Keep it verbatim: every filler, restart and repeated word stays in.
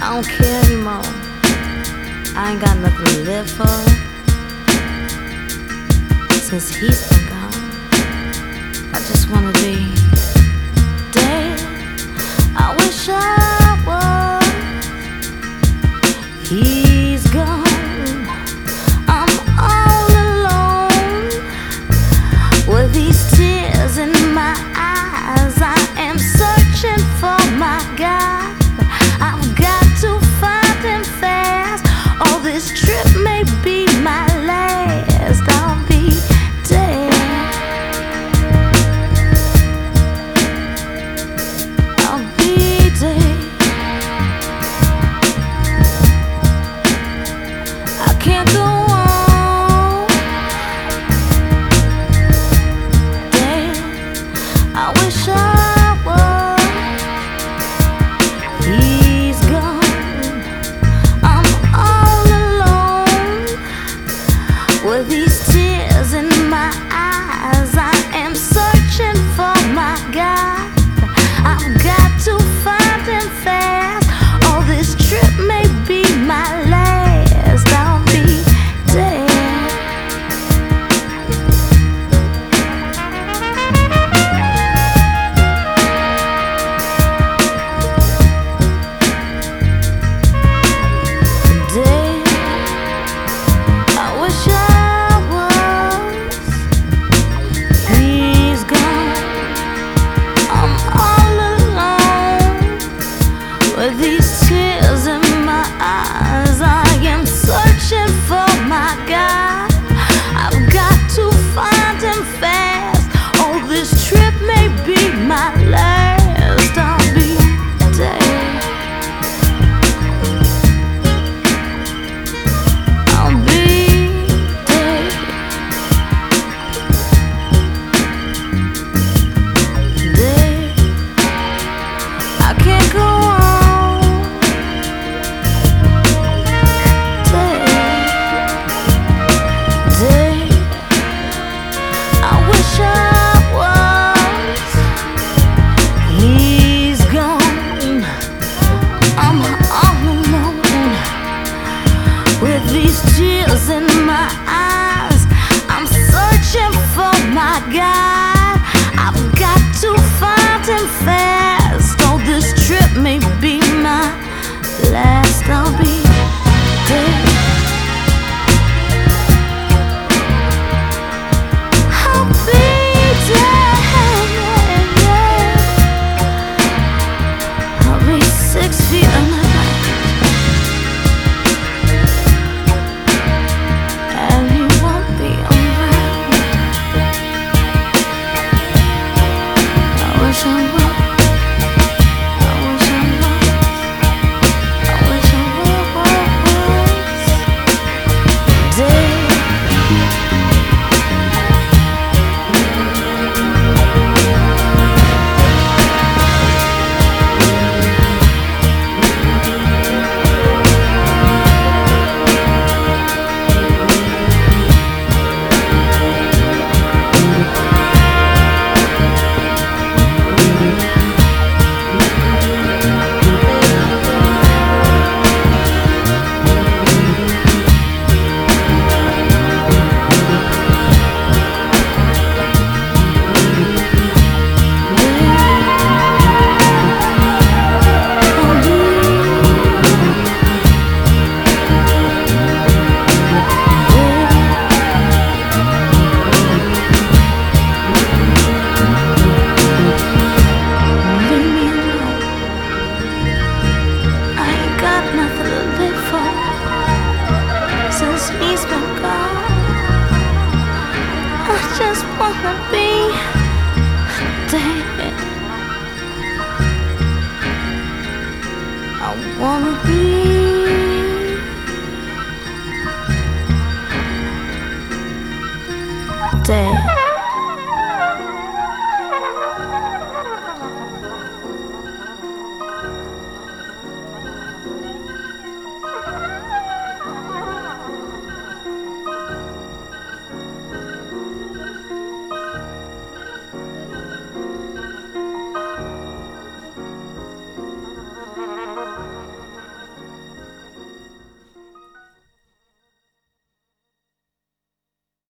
I don't care anymore. I ain't got nothing to live for. Since he's been gone, I just wanna be dead. I wish I was. He's gone. I'm all alone with these tears in my eyes. I am searching for my God. I've got to find him fast. Oh, this trip may be my last. I'll be dead. I'll be dead. I can't go on. Dead. I wish I was. He's gone. I'm all alone with these tears in my eyes. I am searching for my God. I've got to find him fast. Oh, this trip may be my last. I'll be dead. Dead. I wish I was. He's gone. I'm all alone with these tears in my eyes. I am searching for my God. I've got to find him fast. Oh, this trip may be my last. I'll be dead. I'll be dead. Dead. I can't go on. Dead. Dead. I wish I was. He's gone. I'm all alone with these tears in my eyes. I'm searching for my God. I've got to find him fast. Oh, this trip may be my last. I'll be dead. I'll be dead. I'll be six feet under ground, and he won't be around. I wish I was. I wish I was. I wish I was dead. Leave me alone. I ain't got nothing to live for since he's been gone. I just wanna be dead. I wanna be dead.